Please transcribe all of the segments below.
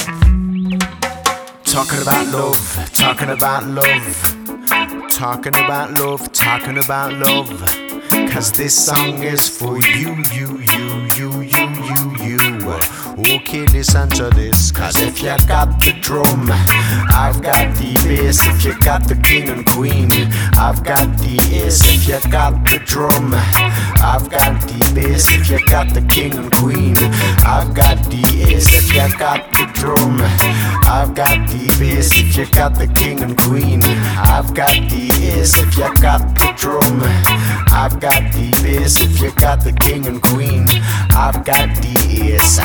Talking about love, talking about love, talking about love, talking about love. Cause this song is for you. Okay, listen to this. Cause if you got the drum, I've got the bass. If you got the king and queen, I've got the ace. If you got the drum, I've got the bass. If you got the king and queen, I've got the ace. If you got the drum, I've got the bass. If you got the king and queen, I've got the ace. If you got the drum, I've got the bass. If you got the king and queen, I've got the ace.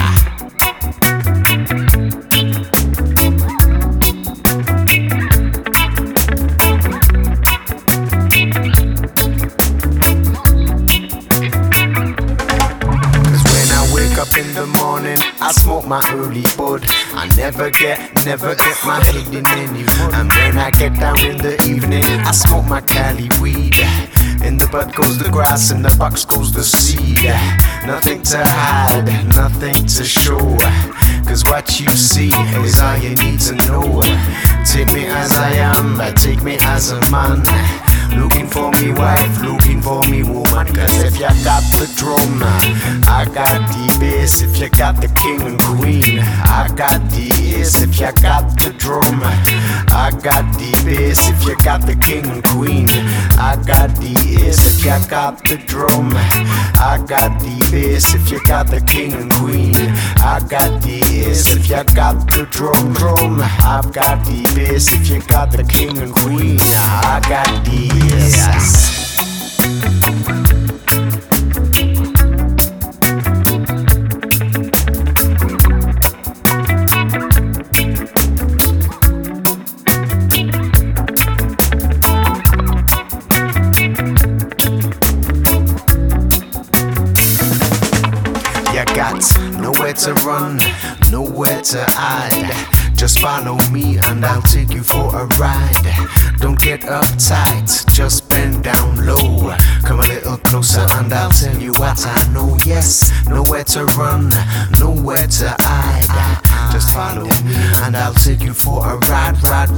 Up in the morning, I smoke my early bud. I never get my head in any wood. And when I get down in the evening, I smoke my Cali weed. In the bud goes the grass, in the box goes the seed. Nothing to hide, nothing to show. Cause what you see is all you need to know. Take me as I am, take me as a man. Looking for me wife, looking for me woman. Cause if you got the drum, I got the bass. If you got the king and queen, I got the ace. If you got the drum, I got the bass. If you got the king and queen, I got the ace. If you got the drum, I got the bass. If you got the king and queen, I got the ace. If you got the drum, I've got the bass. If you got the king and queen, I got the ace. You got nowhere to run, nowhere to hide. Just follow me and I'll take you for a ride. Don't get uptight, just bend down low. Come a little closer and I'll tell you what I know. Yes, nowhere to run, nowhere to hide. Just follow me and I'll take you for a ride.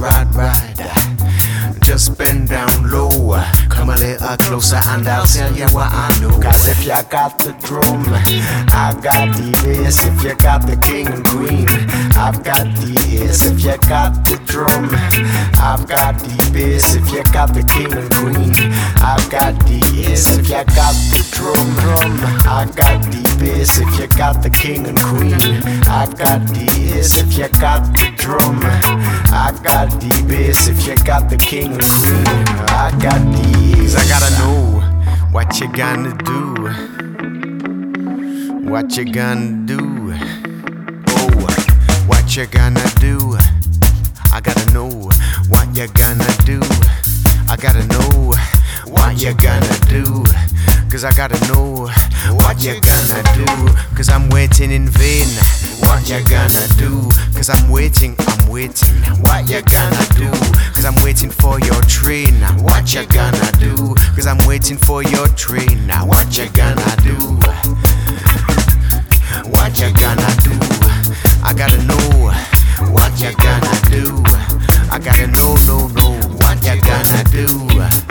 Just bend down low. Come a little closer and I'll tell you what I know. Cause if you got the drum, I've got the bass. If you got the king and queen, I've got the ace. If you got the drum, I've got the bass. If you got the king and queen, I've got the ace. If you got the drum, I've got the bass. If you got the king and queen, I've got the ace. If you got the drum, I've got the bass. If you got the king and queen, I got the ace. I gotta know what you gonna do. What you gonna do? Oh, what you gonna do? I gotta know what you gonna do. I gotta know what you gonna do. Cause I gotta know what you gonna do. Cause I'm waiting in vain. What you gonna do? Cause I'm waiting. What you gonna do? Cause I'm waiting for your train. What you gonna do? Cause I'm waiting for your train. What you gonna do? What you gonna do? I gotta know what you gonna do. I gotta know what you gonna do.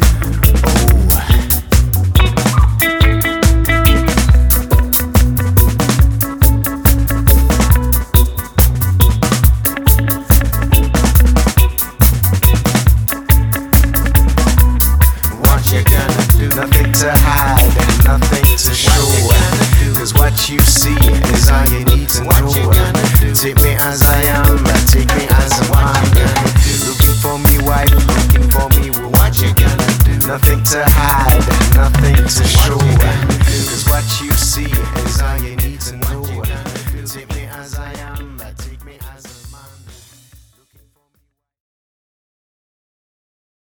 Nothing to hide and nothing to show. Cause what you see is all you need to know. Take me as I am, take me as a man. Looking for me wife, looking for me what you gonna do. Nothing to hide and nothing to show. Cause what you see